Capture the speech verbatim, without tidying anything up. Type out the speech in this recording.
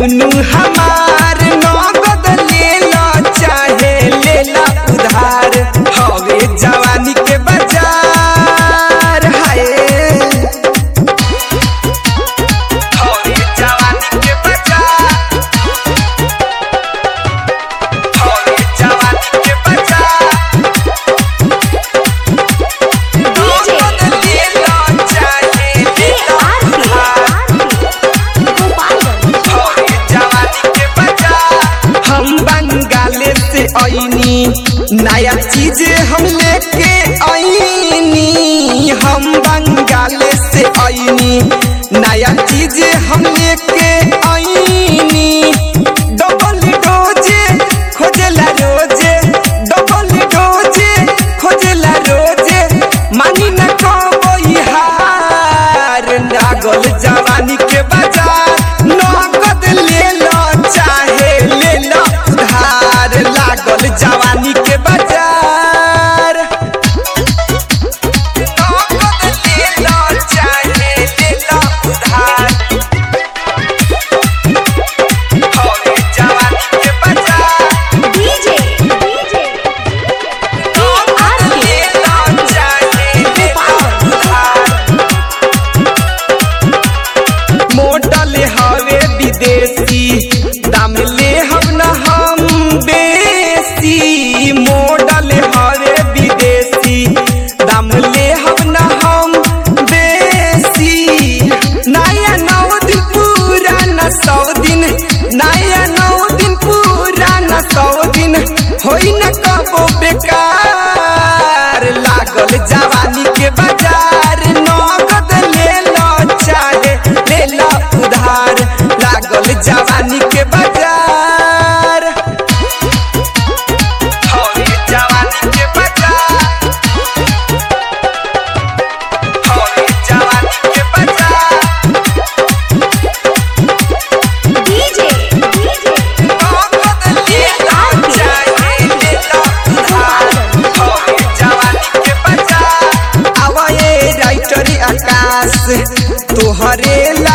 चुनु हमार नगद ले लो चाहे ले लो उधार हवे जवानी के बाजार हाय हवे जवानी के बाजार हवे जवानी के बाजार नगद ले लो चाहे ले लो उधार हवे जवानी के बाजार हम बंगाल से आईनी नया चीज हम लेके आईनी हम बंगाल से आईनी नया चीज हम लेके आईनी डबल डोजे खोजला रोजे डबल डोजे खोजला रोजे मानी न कबई हार नागल जवानी के बाजार नगद ले लो चाहे ले लो उधार लागल जवानी के बाजार नगद ले लो चाहे ले लो उधार हवे जवानी के बाजार डीजे डीजे नगद ले लो चाहे ले लो उधार मोटल हवे विदेशी दाम ले हम न हम बेसी मोडल हवे विदेशी दाम ले हम न हम बेसी नया नौ दिन पुराना सौ दिन नया नौ दिन पुराना सौ दिन होई न कबो बेकार लागल जवानी के बाजार नगद ले लो चाहे ले लो उधार लागल जवानी के बाजार हवे जवानी के बाजार हवे जवानी के बाजार डीजे डीजे नगद ले लो चाहे ले लो उधार हवे जवानी के बाजार आवा ये राइटर आकाश तोहरे ला